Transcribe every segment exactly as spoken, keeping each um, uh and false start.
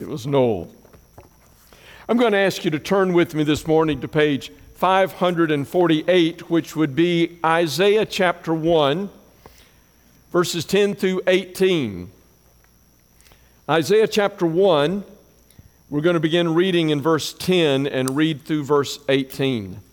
It was Noel. I'm going to ask you to turn with me this morning to page five hundred forty-eight, which would be Isaiah chapter one, verses ten through eighteen. Isaiah chapter one, we're going to begin reading in verse ten and read through verse eighteen.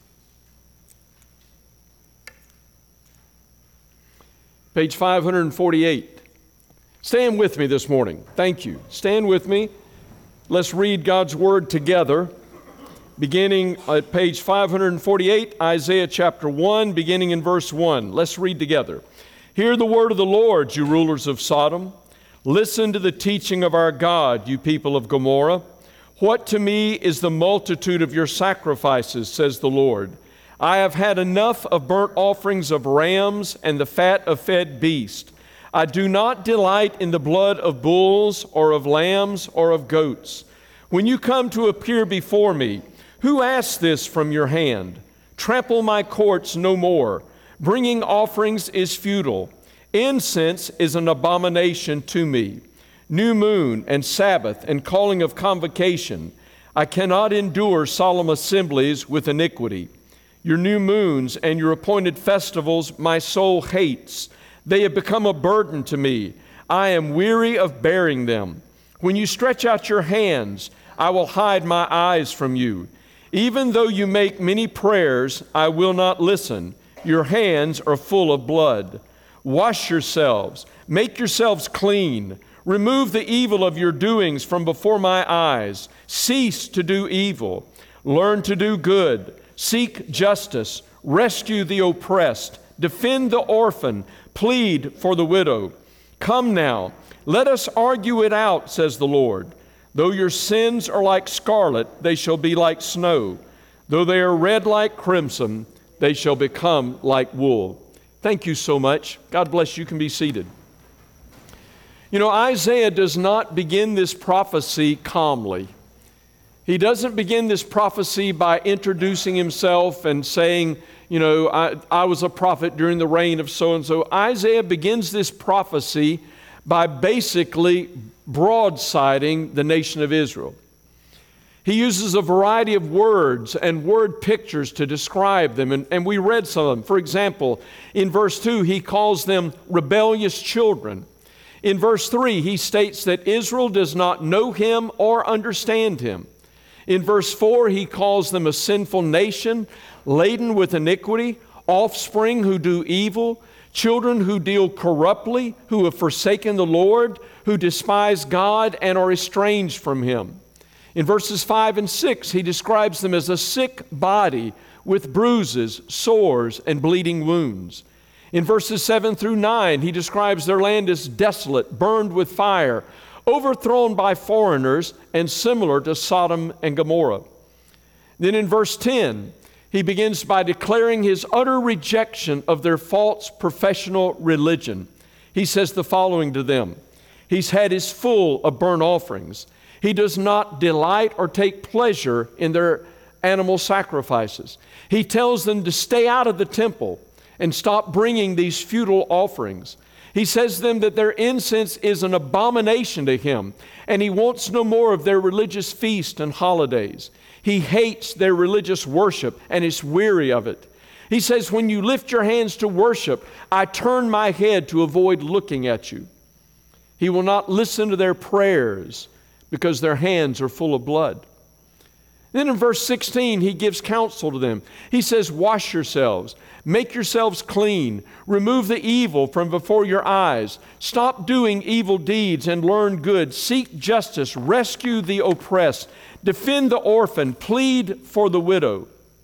Page five hundred forty-eight. Stand with me this morning. Thank you. Stand with me. Let's read God's Word together, beginning at page five hundred forty-eight, Isaiah chapter one, beginning in verse one. Let's read together. Hear the word of the Lord, you rulers of Sodom. Listen to the teaching of our God, you people of Gomorrah. What to me is the multitude of your sacrifices, says the Lord. I have had enough of burnt offerings of rams and the fat of fed beasts. I do not delight in the blood of bulls or of lambs or of goats. When you come to appear before me, who asked this from your hand? Trample my courts no more. Bringing offerings is futile. Incense is an abomination to me. New moon and Sabbath and calling of convocation. I cannot endure solemn assemblies with iniquity. Your new moons and your appointed festivals my soul hates. They have become a burden to me. I am weary of bearing them. When you stretch out your hands, I will hide my eyes from you. Even though you make many prayers, I will not listen. Your hands are full of blood. Wash yourselves. Make yourselves clean. Remove the evil of your doings from before my eyes. Cease to do evil. Learn to do good. Seek justice. Rescue the oppressed. Defend the orphan. Plead for the widow. Come now, let us argue it out, says the Lord. Though your sins are like scarlet, they shall be like snow. Though they are red like crimson, they shall become like wool. Thank you so much. God bless you. You can be seated. You know, Isaiah does not begin this prophecy calmly. He doesn't begin this prophecy by introducing himself and saying, you know, I, I was a prophet during the reign of so-and-so. Isaiah begins this prophecy by basically broadsiding the nation of Israel. He uses a variety of words and word pictures to describe them, and, and we read some of them. For example, in verse two, he calls them rebellious children. In verse three, he states that Israel does not know him or understand him. In verse four, he calls them a sinful nation, laden with iniquity, offspring who do evil, children who deal corruptly, who have forsaken the Lord, who despise God and are estranged from him. In verses five and six, he describes them as a sick body with bruises, sores, and bleeding wounds. In verses seven through nine, he describes their land as desolate, burned with fire, overthrown by foreigners, and similar to Sodom and Gomorrah. Then in verse ten, he begins by declaring his utter rejection of their false professional religion. He says the following to them: He's had his full of burnt offerings. He does not delight or take pleasure in their animal sacrifices. He tells them to stay out of the temple and stop bringing these futile offerings. He says to them that their incense is an abomination to him, and he wants no more of their religious feasts and holidays. He hates their religious worship and is weary of it. He says, when you lift your hands to worship, I turn my head to avoid looking at you. He will not listen to their prayers because their hands are full of blood. Then in verse sixteen, he gives counsel to them. He says, wash yourselves, make yourselves clean, remove the evil from before your eyes, stop doing evil deeds and learn good, seek justice, rescue the oppressed, defend the orphan, plead for the widow.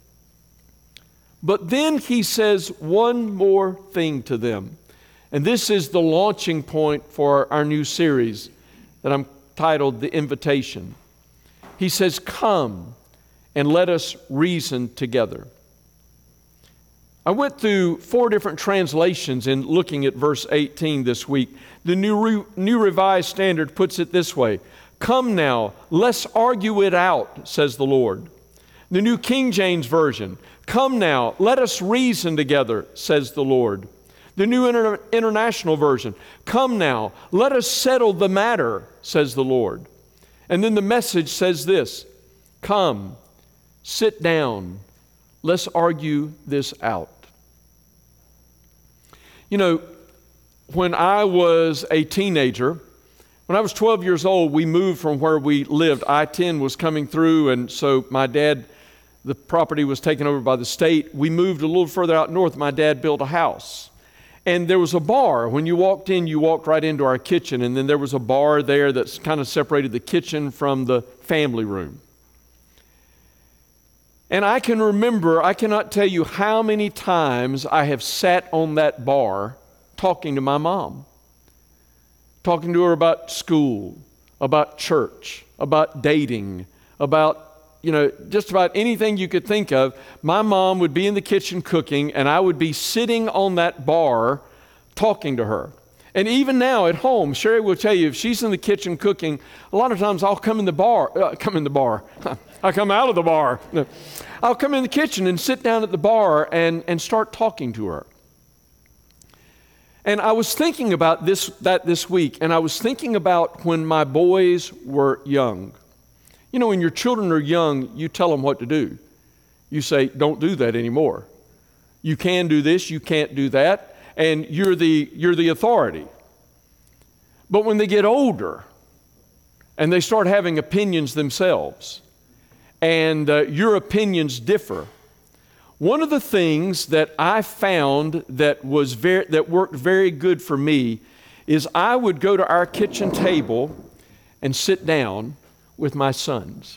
But then he says one more thing to them. And this is the launching point for our new series that I'm titled The Invitation. He says, come and let us reason together. I went through four different translations in looking at verse eighteen this week. The New, Re- New Revised Standard puts it this way: come now, let's argue it out, says the Lord. The New King James Version: come now, let us reason together, says the Lord. The New Inter- International Version: come now, let us settle the matter, says the Lord. And then the message says this: come, sit down, let's argue this out. You know, when I was a teenager, when I was twelve years old, we moved from where we lived. I ten was coming through, and so my dad, the property was taken over by the state. We moved a little further out north. My dad built a house. And there was a bar. When you walked in, you walked right into our kitchen, and then there was a bar there that's kind of separated the kitchen from the family room. And I can remember, I cannot tell you how many times I have sat on that bar talking to my mom, talking to her about school, about church, about dating, about, you know, just about anything you could think of. My mom would be in the kitchen cooking, and I would be sitting on that bar talking to her. And even now at home, Sherry will tell you, if she's in the kitchen cooking, a lot of times I'll come in the bar, uh, come in the bar. I come out of the bar. No. I'll come in the kitchen and sit down at the bar and, and start talking to her. And I was thinking about this that this week, and I was thinking about when my boys were young. You know, when your children are young, you tell them what to do. You say, don't do that anymore. You can do this, you can't do that, and you're the, you're the authority. But when they get older and they start having opinions themselves, and uh, your opinions differ, one of the things that I found that was very, that worked very good for me is I would go to our kitchen table and sit down with my sons.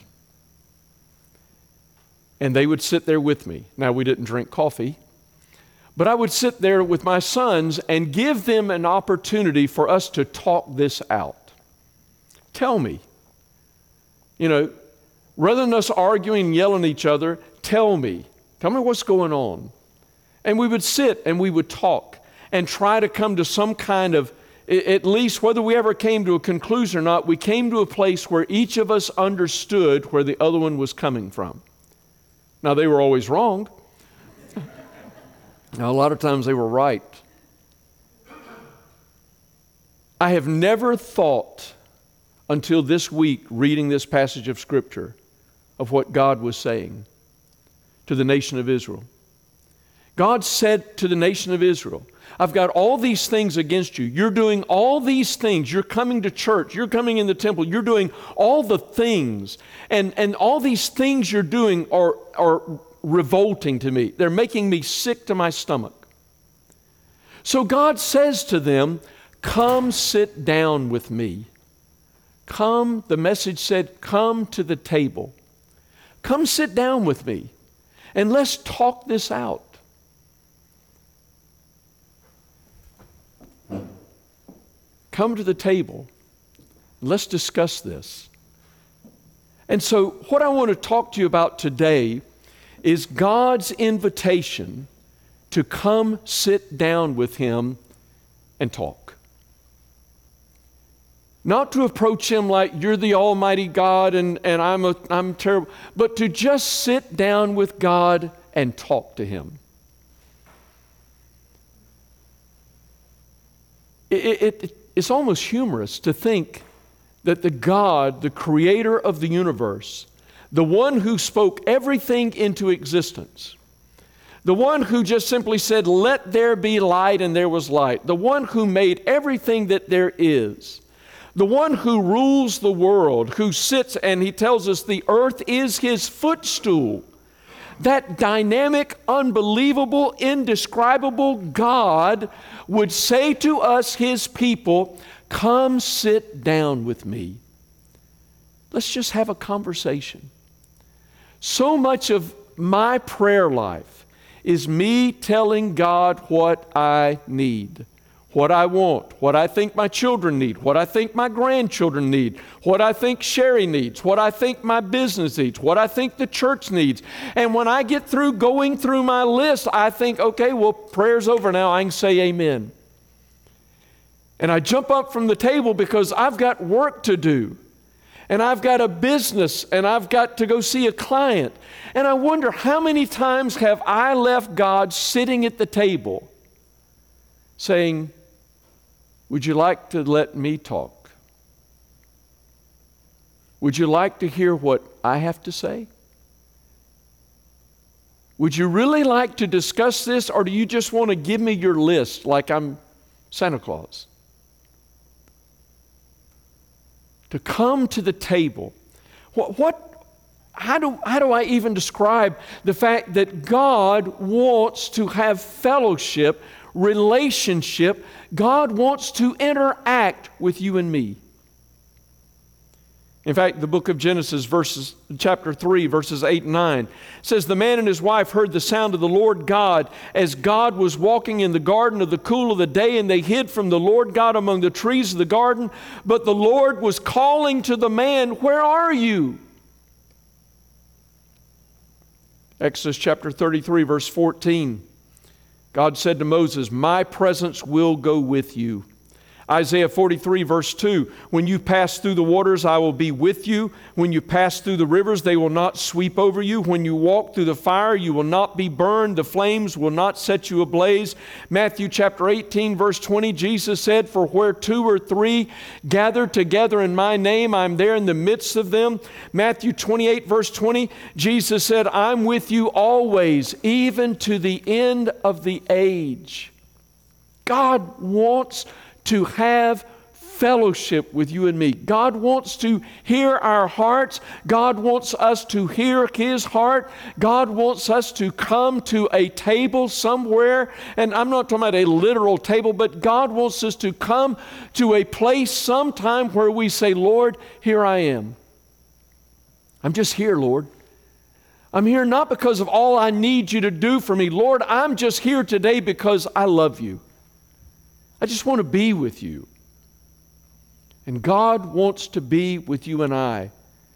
And they would sit there with me. Now, we didn't drink coffee, but I would sit there with my sons and give them an opportunity for us to talk this out. Tell me, you know, rather than us arguing and yelling at each other, tell me. Tell me what's going on. And we would sit and we would talk and try to come to some kind of, at least whether we ever came to a conclusion or not, we came to a place where each of us understood where the other one was coming from. Now, they were always wrong. Now, a lot of times they were right. I have never thought until this week, reading this passage of Scripture, of what God was saying to the nation of Israel. God said to the nation of Israel, I've got all these things against you. You're doing all these things. You're coming to church. You're coming in the temple. You're doing all the things. And, and all these things you're doing are, are revolting to me. They're making me sick to my stomach. So God says to them, come sit down with me. Come, the message said, come to the table. Come sit down with me. And let's talk this out. Come to the table. Let's discuss this. And so what I want to talk to you about today is God's invitation to come sit down with Him and talk. Not to approach Him like you're the Almighty God and, and I'm, a, I'm terrible, but to just sit down with God and talk to Him. It, it, it's almost humorous to think that the God, the creator of the universe, the one who spoke everything into existence, the one who just simply said, let there be light, and there was light, the one who made everything that there is, the one who rules the world, who sits, and He tells us the earth is His footstool. That dynamic, unbelievable, indescribable God would say to us, His people, come sit down with me. Let's just have a conversation. So much of my prayer life is me telling God what I need, what I want, what I think my children need, what I think my grandchildren need, what I think Sherry needs, what I think my business needs, what I think the church needs. And when I get through going through my list, I think, okay, well, prayer's over now. I can say amen. And I jump up from the table because I've got work to do. And I've got a business, and I've got to go see a client. And I wonder how many times have I left God sitting at the table saying, would you like to let me talk? Would you like to hear what I have to say? Would you really like to discuss this, or do you just want to give me your list like I'm Santa Claus? To come to the table. What, what how do, how do I even describe the fact that God wants to have fellowship, relationship? God wants to interact with you and me. In fact, the book of Genesis, verses, chapter three, verses eight and nine, says, "The man and his wife heard the sound of the Lord God as God was walking in the garden of the cool of the day, and they hid from the Lord God among the trees of the garden. But the Lord was calling to the man, 'Where are you?'" Exodus chapter thirty-three, verse fourteen, God said to Moses, "My presence will go with you." Isaiah forty-three, verse two, "When you pass through the waters, I will be with you. When you pass through the rivers, they will not sweep over you. When you walk through the fire, you will not be burned. The flames will not set you ablaze." Matthew chapter eighteen, verse twenty, Jesus said, "For where two or three gather together in my name, I'm there in the midst of them." Matthew twenty-eight, verse twenty, Jesus said, "I'm with you always, even to the end of the age." God wants to have fellowship with you and me. God wants to hear our hearts. God wants us to hear His heart. God wants us to come to a table somewhere. And I'm not talking about a literal table, but God wants us to come to a place sometime where we say, "Lord, here I am. I'm just here, Lord. I'm here not because of all I need you to do for me. Lord, I'm just here today because I love you. I just want to be with you." And God wants to be with you and I.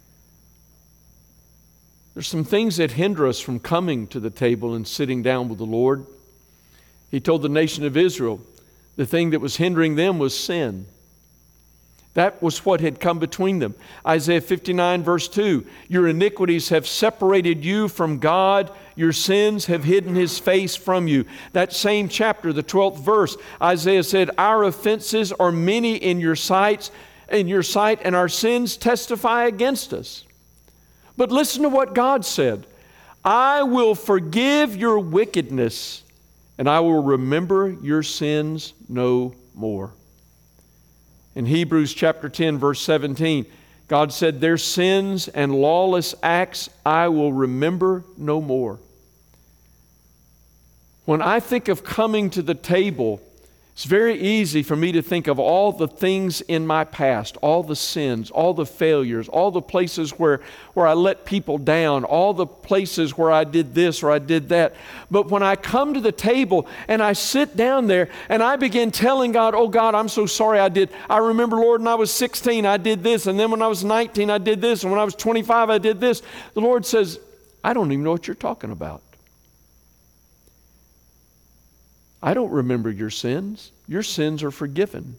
There's some things that hinder us from coming to the table and sitting down with the Lord. He told the nation of Israel the thing that was hindering them was sin. That was what had come between them. Isaiah fifty-nine, verse two, "Your iniquities have separated you from God. Your sins have hidden His face from you." That same chapter, the twelfth verse, Isaiah said, "Our offenses are many in your sight, in your sight, and our sins testify against us." But listen to what God said. "I will forgive your wickedness, and I will remember your sins no more." In Hebrews chapter ten, verse seventeen, God said, "Their sins and lawless acts I will remember no more." When I think of coming to the table, it's very easy for me to think of all the things in my past, all the sins, all the failures, all the places where, where I let people down, all the places where I did this or I did that. But when I come to the table and I sit down there and I begin telling God, "Oh God, I'm so sorry I did. I remember, Lord, when I was sixteen, I did this. And then when I was nineteen, I did this. And when I was twenty-five, I did this." The Lord says, "I don't even know what you're talking about. I don't remember your sins. Your sins are forgiven."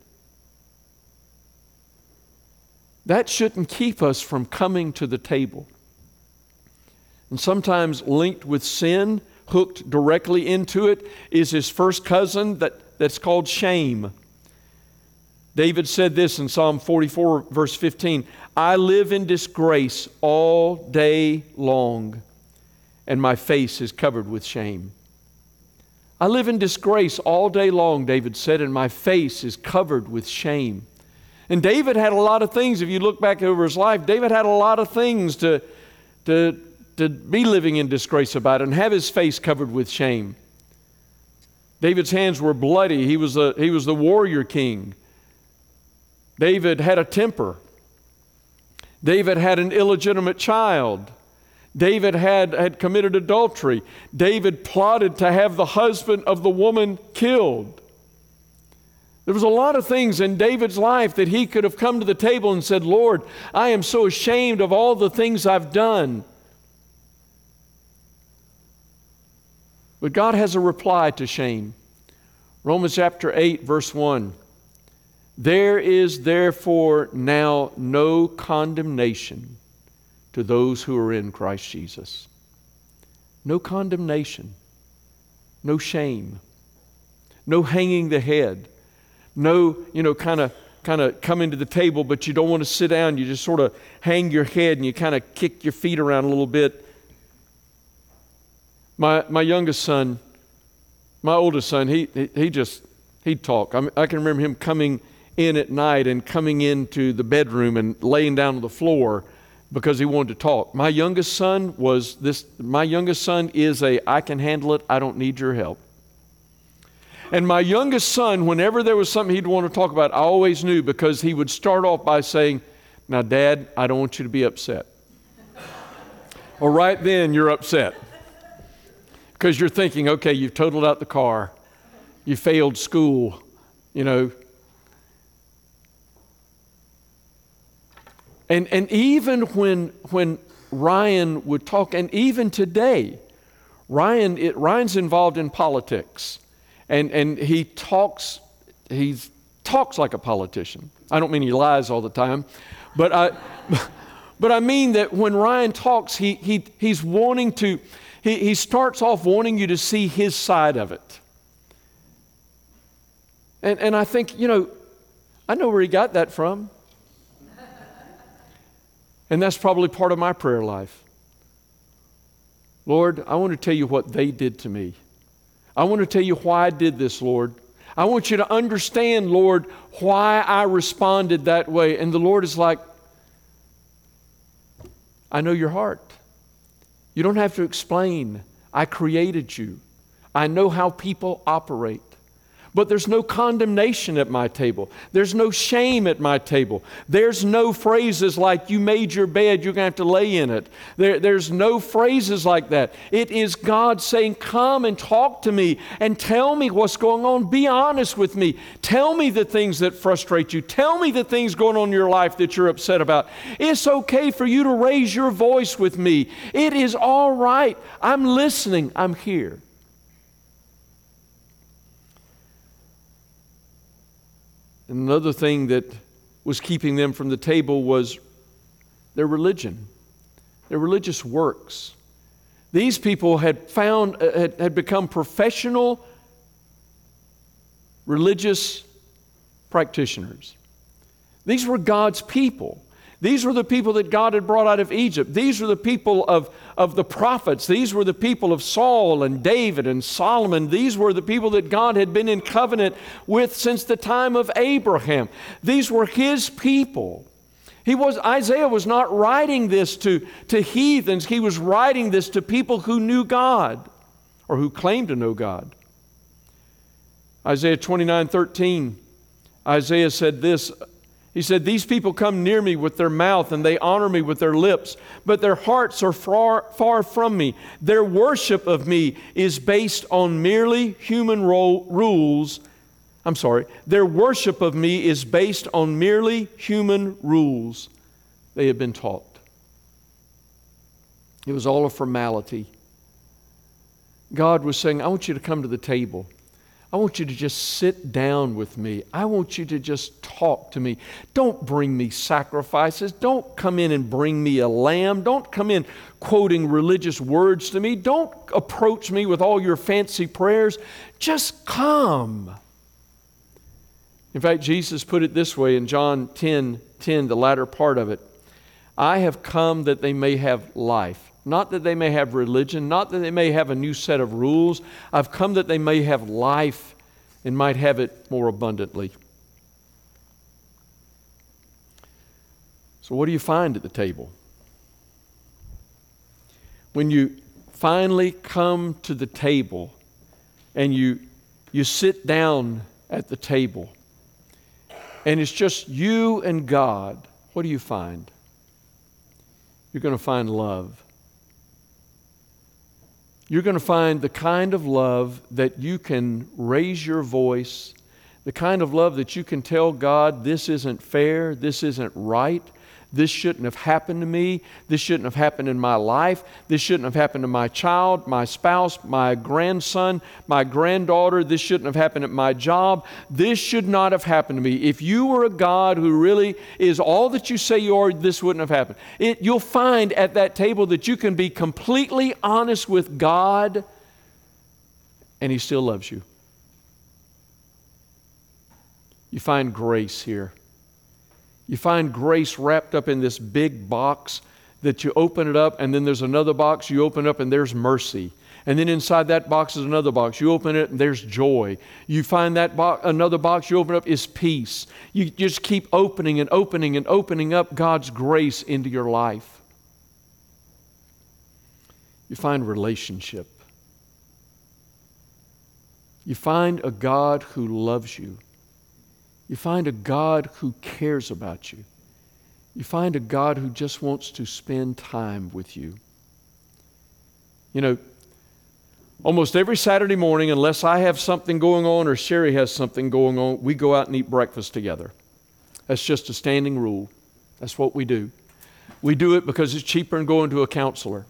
That shouldn't keep us from coming to the table. And sometimes linked with sin, hooked directly into it, is his first cousin that, that's called shame. David said this in Psalm forty-four, verse fifteen, "I live in disgrace all day long, and my face is covered with shame." I live in disgrace all day long, David said, and my face is covered with shame. And David had a lot of things. If you look back over his life, David had a lot of things to, to, to be living in disgrace about and have his face covered with shame. David's hands were bloody. He was, a, he was the warrior king. David had a temper. David had an illegitimate child. David had, had committed adultery. David plotted to have the husband of the woman killed. There was a lot of things in David's life that he could have come to the table and said, "Lord, I am so ashamed of all the things I've done." But God has a reply to shame. Romans chapter eight, verse one. "There is therefore now no condemnation to those who are in Christ Jesus." No condemnation, no shame, no hanging the head, no, you know, kind of kind of coming to the table, but you don't want to sit down. You just sort of hang your head and you kind of kick your feet around a little bit. My my youngest son, my oldest son, he he, he just, he'd talk. I mean, I can remember him coming in at night and coming into the bedroom and laying down on the floor because he wanted to talk. My youngest son was this, my youngest son is a, I can handle it, I don't need your help. And my youngest son, whenever there was something he'd want to talk about, I always knew, because he would start off by saying, now, Dad, I don't want you to be upset. Well, right then you're upset. Because you're thinking, okay, you've totaled out the car. You failed school, you know. And and even when when Ryan would talk, and even today, Ryan it, Ryan's involved in politics. And and he talks, he talks like a politician. I don't mean he lies all the time, but I but I mean that when Ryan talks, he he he's wanting to, he, he starts off wanting you to see his side of it. And and I think, you know, I know where he got that from. And that's probably part of my prayer life. Lord, I want to tell you what they did to me. I want to tell you why I did this, Lord. I want you to understand, Lord, why I responded that way. And the Lord is like, I know your heart. You don't have to explain. I created you. I know how people operate. But there's no condemnation at my table. There's no shame at my table. There's no phrases like, you made your bed, you're going to have to lay in it. There, there's no phrases like that. It is God saying, come and talk to me and tell me what's going on. Be honest with me. Tell me the things that frustrate you. Tell me the things going on in your life that you're upset about. It's okay for you to raise your voice with me. It is all right. I'm listening. I'm here. Another thing that was keeping them from the table was their religion, their religious works. These people had found, had, had become professional religious practitioners. These were God's people. These were the people that God had brought out of Egypt. These were the people of, of the prophets. These were the people of Saul and David and Solomon. These were the people that God had been in covenant with since the time of Abraham. These were His people. He was, Isaiah was not writing this to, to heathens. He was writing this to people who knew God or who claimed to know God. Isaiah twenty-nine thirteen, Isaiah said this. He said, these people come near me with their mouth and they honor me with their lips, but their hearts are far, far from me. Their worship of me is based on merely human ro- rules. I'm sorry. Their worship of me is based on merely human rules they have been taught. It was all a formality. God was saying, I want you to come to the table. I want you to just sit down with me. I want you to just talk to me. Don't bring me sacrifices. Don't come in and bring me a lamb. Don't come in quoting religious words to me. Don't approach me with all your fancy prayers. Just come. In fact, Jesus put it this way in John ten ten, the latter part of it. I have come that they may have life. Not that they may have religion, not that they may have a new set of rules. I've come that they may have life and might have it more abundantly. So what do you find at the table? When you finally come to the table and you, you sit down at the table and it's just you and God, what do you find? You're going to find love. You're going to find the kind of love that you can raise your voice, the kind of love that you can tell God, this isn't fair, this isn't right, this shouldn't have happened to me, this shouldn't have happened in my life, this shouldn't have happened to my child, my spouse, my grandson, my granddaughter, this shouldn't have happened at my job, this should not have happened to me. If you were a God who really is all that you say you are, this wouldn't have happened. It, you'll find at that table that you can be completely honest with God and He still loves you. You find grace here. You find grace wrapped up in this big box that you open it up, and then there's another box you open up and there's mercy. And then inside that box is another box. You open it and there's joy. You find that bo- another box you open up is peace. You just keep opening and opening and opening up God's grace into your life. You find relationship. You find a God who loves you. You find a God who cares about you. You find a God who just wants to spend time with you. You know, almost every Saturday morning, unless I have something going on or Sherry has something going on, we go out and eat breakfast together. That's just a standing rule. That's what we do. We do it because it's cheaper than going to a counselor.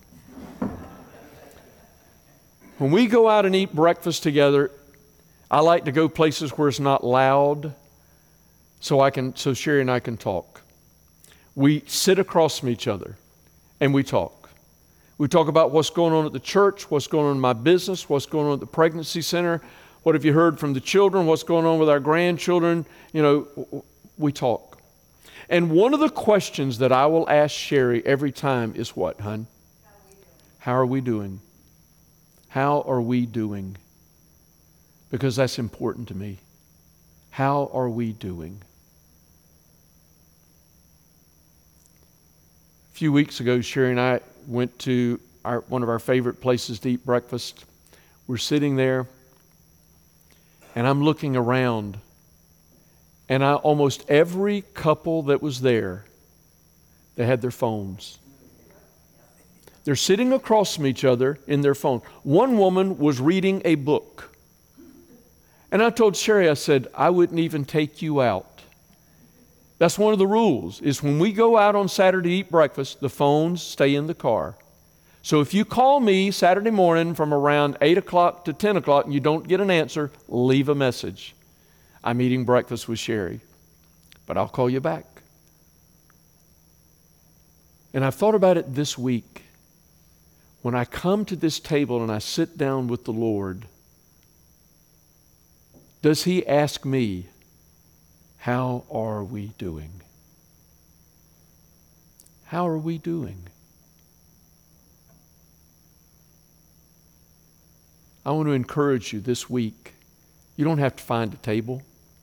When we go out and eat breakfast together, I like to go places where it's not loud, so I can, so Sherry and I can talk. We sit across from each other and we talk. We talk about what's going on at the church, what's going on in my business, what's going on at the pregnancy center, what have you heard from the children, what's going on with our grandchildren. You know, we talk. And one of the questions that I will ask Sherry every time is what, hon? How are we doing? How are we doing? Because that's important to me. How are we doing? A few weeks ago, Sherry and I went to our, one of our favorite places to eat breakfast. We're sitting there, and I'm looking around, and I, almost every couple that was there, they had their phones. They're sitting across from each other in their phone. One woman was reading a book. And I told Sherry, I said, I wouldn't even take you out. That's one of the rules, is when we go out on Saturday to eat breakfast, the phones stay in the car. So if you call me Saturday morning from around eight o'clock to ten o'clock and you don't get an answer, leave a message. I'm eating breakfast with Sherry, but I'll call you back. And I've thought about it this week. When I come to this table and I sit down with the Lord, does He ask me, how are we doing? How are we doing? I want to encourage you this week. You don't have to find a table.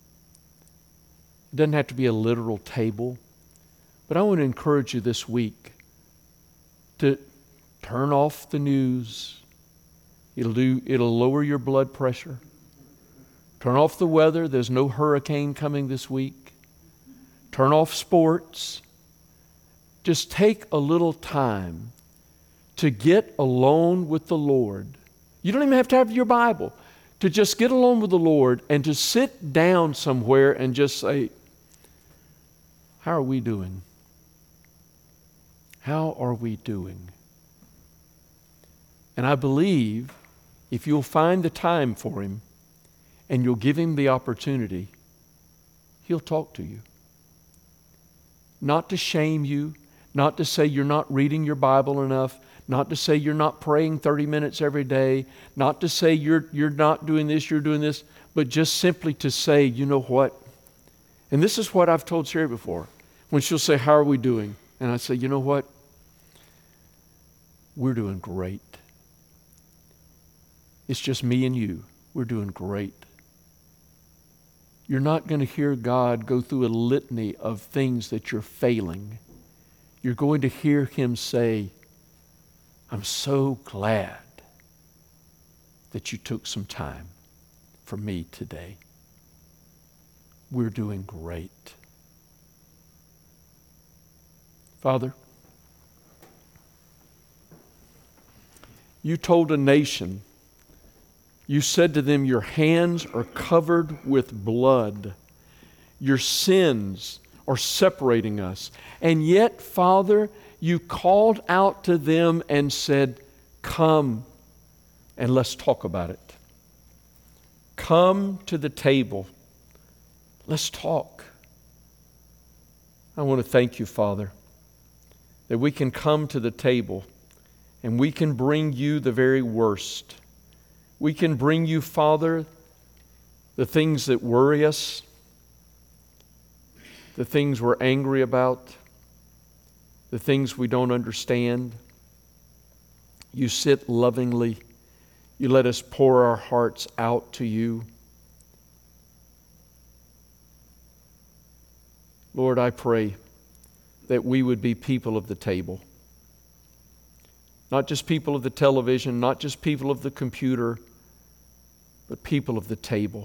It doesn't have to be a literal table. But I want to encourage you this week to turn off the news. It'll do, it'll lower your blood pressure. Turn off the weather. There's no hurricane coming this week. Turn off sports. Just take a little time to get alone with the Lord. You don't even have to have your Bible. To just get alone with the Lord and to sit down somewhere and just say, how are we doing? How are we doing? And I believe if you'll find the time for Him, and you'll give Him the opportunity, He'll talk to you. Not to shame you, not to say you're not reading your Bible enough, not to say you're not praying thirty minutes every day, not to say you're, you're not doing this, you're doing this, but just simply to say, you know what? And this is what I've told Sherry before. When she'll say, how are we doing? And I say, you know what? We're doing great. It's just me and you. We're doing great. You're not going to hear God go through a litany of things that you're failing. You're going to hear Him say, I'm so glad that you took some time for me today. We're doing great. Father, you told a nation, you said to them, your hands are covered with blood. Your sins are separating us. And yet, Father, you called out to them and said, come and let's talk about it. Come to the table. Let's talk. I want to thank you, Father, that we can come to the table and we can bring you the very worst. We can bring you, Father, the things that worry us. the things we're angry about, the things we don't understand. You sit lovingly. You let us pour our hearts out to you. Lord, I pray that we would be people of the table. Not just people of the television, not just people of the computer, but people of the table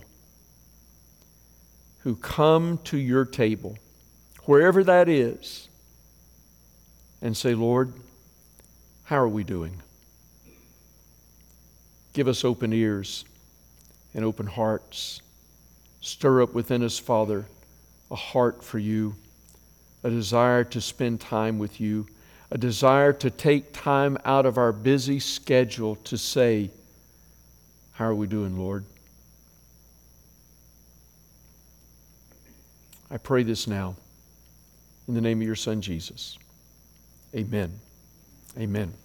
who come to your table, wherever that is, and say, Lord, how are we doing? Give us open ears and open hearts. Stir up within us, Father, a heart for you, a desire to spend time with you, a desire to take time out of our busy schedule to say, how are we doing, Lord? I pray this now in the name of your Son, Jesus. Amen. Amen.